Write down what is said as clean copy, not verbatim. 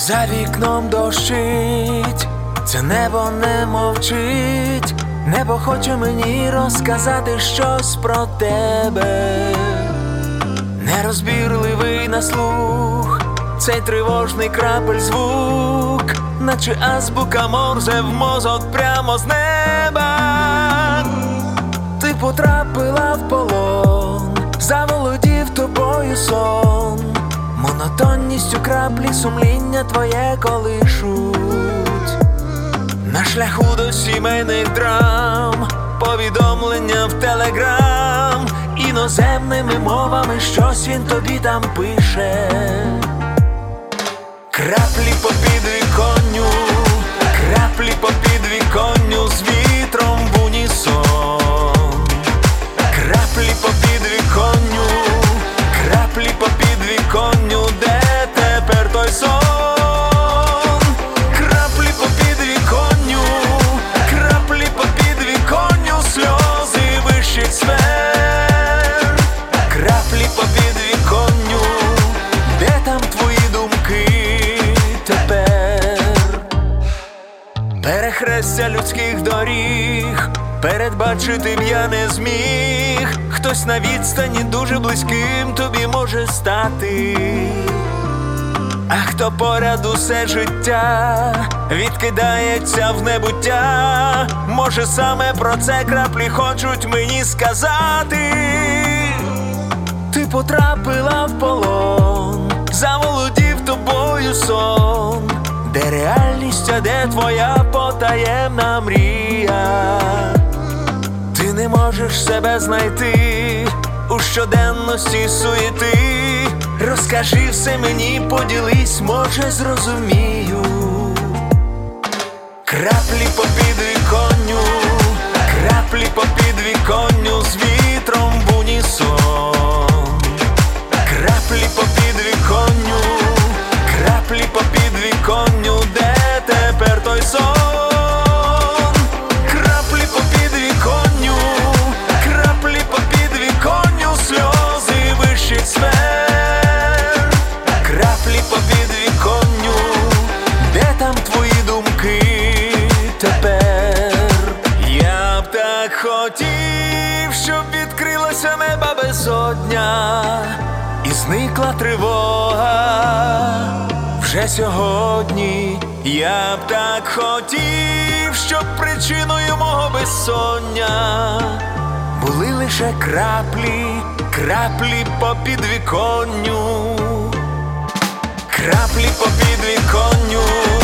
За вікном дощить, це небо не мовчить. Небо хоче мені розказати щось про тебе. Нерозбірливий на слух цей тривожний крапель звук, наче азбука Морзе в мозок прямо з неба. Ти потрапила в полон, заволодів тобою сон. Монотонністю краплі сумління твоє колишуть. На шляху до сімейних драм повідомлення в телеграм. Іноземними мовами щось він тобі там пише. Краплі по підвіконню, краплі по підвіконню, з вітром в унісон. Краплі по підвіконню, краплі по підвіконню, де тепер той сон? Краплі по підвіконню, краплі по підвіконню, сльози вищих сфер. Краплі по підвіконню, де там твої думки тепер? Перехрестя людських доріг передбачити б я не зміг. Хтось на відстані дуже близьким тобі може стати, а хто поряд усе життя відкидається в небуття. Може, саме про це краплі хочуть мені сказати. Ти потрапила в полон, заволодів тобою сон. Де реальність, а де твоя потаємна мрія? Ти не можеш себе знайти у щоденності суєти. Розкажи все мені, поділись, може зрозумію. Краплі по підвіконню, краплі по підвіконню, з вітром в унісон. Краплі по підвіконню, краплі по підвіконню, де тепер той сон? Краплі по підвіконню, краплі по підвіконню, сльози вищих сфер. Краплі по підвіконню, де там твої думки тепер? Я б так хотів, щоб відкрилася неба безодня і зникла тривога вже сьогодні. Я б так хотів, щоб причиною мого безсоння були лише краплі, краплі по підвіконню. Краплі по підвіконню,